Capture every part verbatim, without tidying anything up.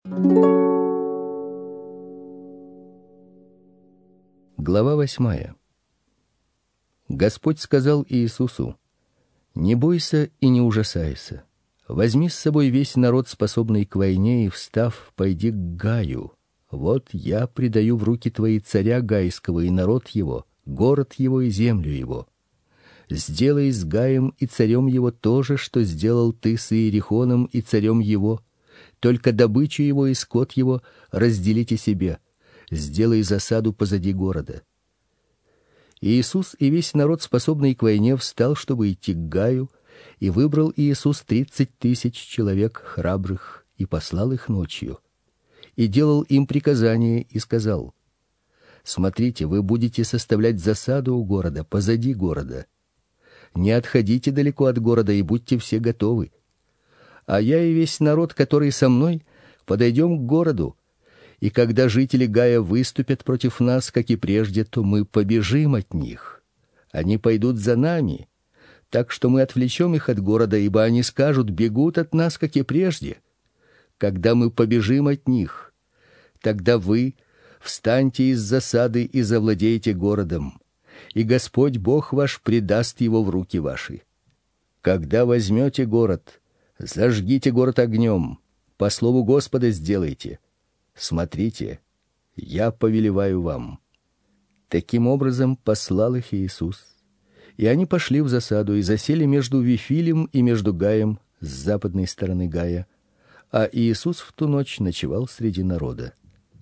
Глава восьмая. Господь сказал Иисусу: «Не бойся и не ужасайся. Возьми с собой весь народ, способный к войне, и, встав, пойди к Гаю. Вот я предаю в руки твои царя Гайского и народ его, город его и землю его. Сделай с Гаем и царем его то же, что сделал ты с Иерихоном и царем его. Только добычу его и скот его разделите себе. Сделай засаду позади города». Иисус и весь народ, способный к войне, встал, чтобы идти к Гаю, и выбрал Иисус тридцать тысяч человек храбрых и послал их ночью. И делал им приказание и сказал: «Смотрите, вы будете составлять засаду у города, позади города. Не отходите далеко от города и будьте все готовы. А я и весь народ, который со мной, подойдем к городу. И когда жители Гая выступят против нас, как и прежде, то мы побежим от них. Они пойдут за нами, так что мы отвлечем их от города, ибо они скажут: бегут от нас, как и прежде. Когда мы побежим от них, тогда вы встаньте из засады и завладеете городом, и Господь Бог ваш предаст его в руки ваши. Когда возьмете город, зажгите город огнем, по слову Господа сделайте. Смотрите, я повелеваю вам». Таким образом послал их Иисус. И они пошли в засаду и засели между Вифилем и между Гаем с западной стороны Гая, а Иисус в ту ночь ночевал среди народа.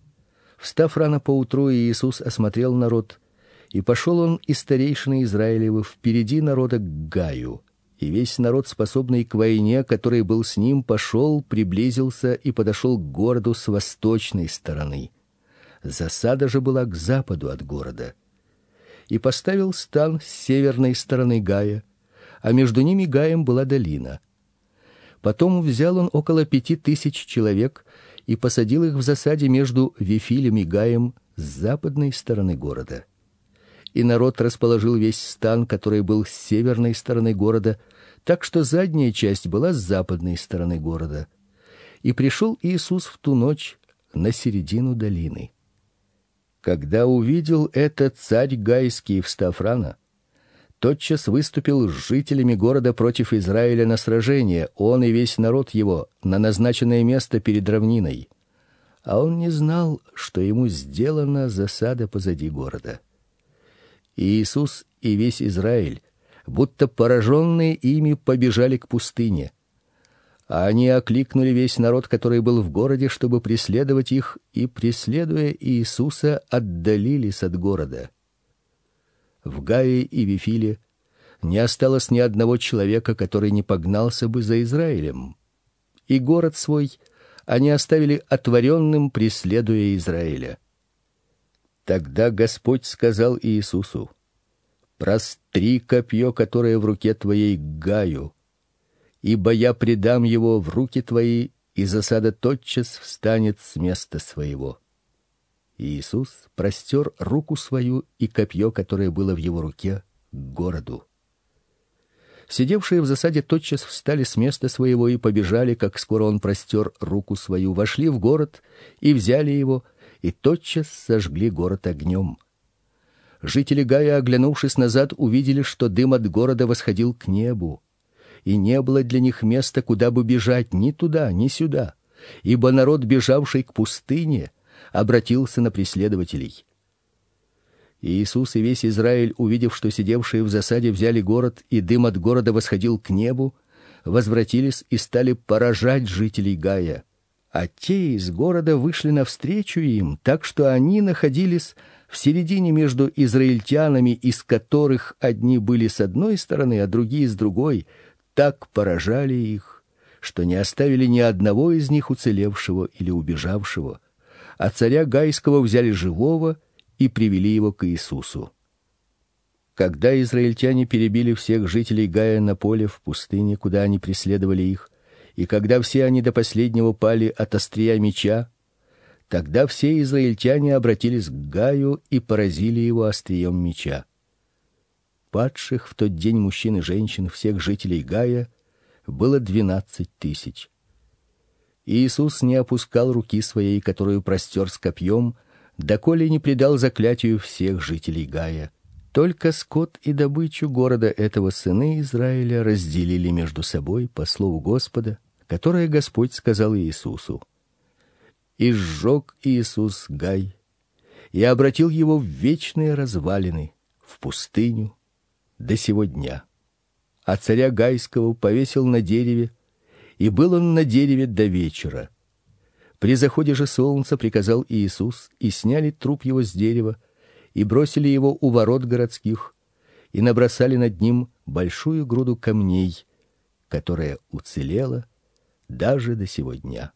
Встав рано поутру, Иисус осмотрел народ, и пошел он и старейшины Израилевы впереди народа к Гаю. И весь народ, способный к войне, который был с ним, пошел, приблизился и подошел к городу с восточной стороны. Засада же была к западу от города. И поставил стан с северной стороны Гая, а между ними Гаем была долина. Потом взял он около пяти тысяч человек и посадил их в засаде между Вифилем и Гаем с западной стороны города. И народ расположил весь стан, который был с северной стороны города, так что задняя часть была с западной стороны города. И пришел Иисус в ту ночь на середину долины. Когда увидел это царь Гайский, встав рано, тотчас выступил с жителями города против Израиля на сражение, он и весь народ его, на назначенное место перед равниной. А он не знал, что ему сделана засада позади города. И Иисус и весь Израиль, будто пораженные ими, побежали к пустыне. А они окликнули весь народ, который был в городе, чтобы преследовать их, и, преследуя Иисуса, отдалились от города. В Гае и Вифиле не осталось ни одного человека, который не погнался бы за Израилем. И город свой они оставили отворенным, преследуя Израиля. Тогда Господь сказал Иисусу: «Простри копье, которое в руке твоей, к Гаю, ибо я предам его в руки твои, и засада тотчас встанет с места своего». Иисус простер руку свою, и копье, которое было в его руке, к городу. Сидевшие в засаде тотчас встали с места своего и побежали, как скоро он простер руку свою, вошли в город и взяли его, и тотчас сожгли город огнем. Жители Гая, оглянувшись назад, увидели, что дым от города восходил к небу, и не было для них места, куда бы бежать, ни туда, ни сюда, ибо народ, бежавший к пустыне, обратился на преследователей. Иисус и весь Израиль, увидев, что сидевшие в засаде взяли город, и дым от города восходил к небу, возвратились и стали поражать жителей Гая. А те из города вышли навстречу им, так что они находились в середине между израильтянами, из которых одни были с одной стороны, а другие с другой, так поражали их, что не оставили ни одного из них уцелевшего или убежавшего, а царя Гайского взяли живого и привели его к Иисусу. Когда израильтяне перебили всех жителей Гая на поле в пустыне, куда они преследовали их, и когда все они до последнего пали от острия меча, тогда все израильтяне обратились к Гаю и поразили его острием меча. Падших в тот день мужчин и женщин, всех жителей Гая, было двенадцать тысяч. Иисус не опускал руки своей, которую простер с копьем, доколе не предал заклятию всех жителей Гая. Только скот и добычу города этого сыны Израиля разделили между собой по слову Господа, которое Господь сказал Иисусу. И сжег Иисус Гай, и обратил его в вечные развалины, в пустыню, до сего дня. А царя Гайского повесил на дереве, и был он на дереве до вечера. При заходе же солнца приказал Иисус, и сняли труп его с дерева, и бросили его у ворот городских, и набросали над ним большую груду камней, которая уцелела даже до сего дня.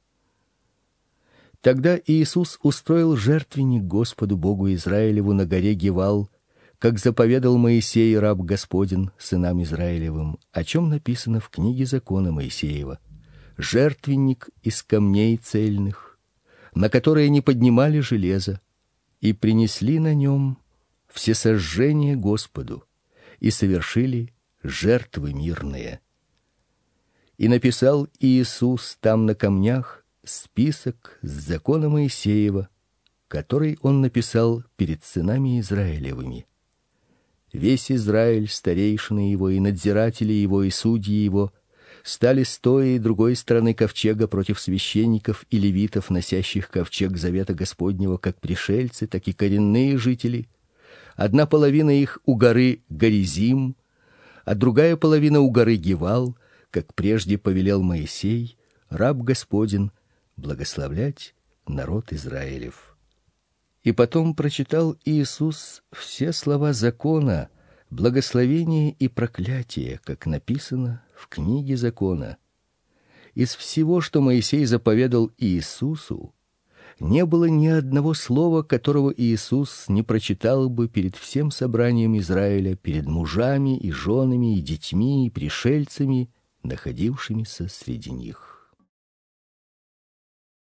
Тогда Иисус устроил жертвенник Господу Богу Израилеву на горе Гивал, как заповедал Моисей, раб Господень, сынам Израилевым, о чем написано в книге закона Моисеева: жертвенник из камней цельных, на которые не поднимали железа, и принесли на нем всесожжение Господу, и совершили жертвы мирные. И написал Иисус там на камнях список с закона Моисеева, который он написал перед сынами Израилевыми. Весь Израиль, старейшины его и надзиратели его и судьи его, стали с той и другой стороны ковчега против священников и левитов, носящих ковчег завета Господнего, как пришельцы, так и коренные жители. Одна половина их у горы Горизим, а другая половина у горы Гивал, как прежде повелел Моисей, раб Господень, благословлять народ Израилев. И потом прочитал Иисус все слова закона, благословение и проклятие, как написано в книге закона. Из всего, что Моисей заповедал Иисусу, не было ни одного слова, которого Иисус не прочитал бы перед всем собранием Израиля, перед мужами и женами и детьми и пришельцами, находившимися среди них.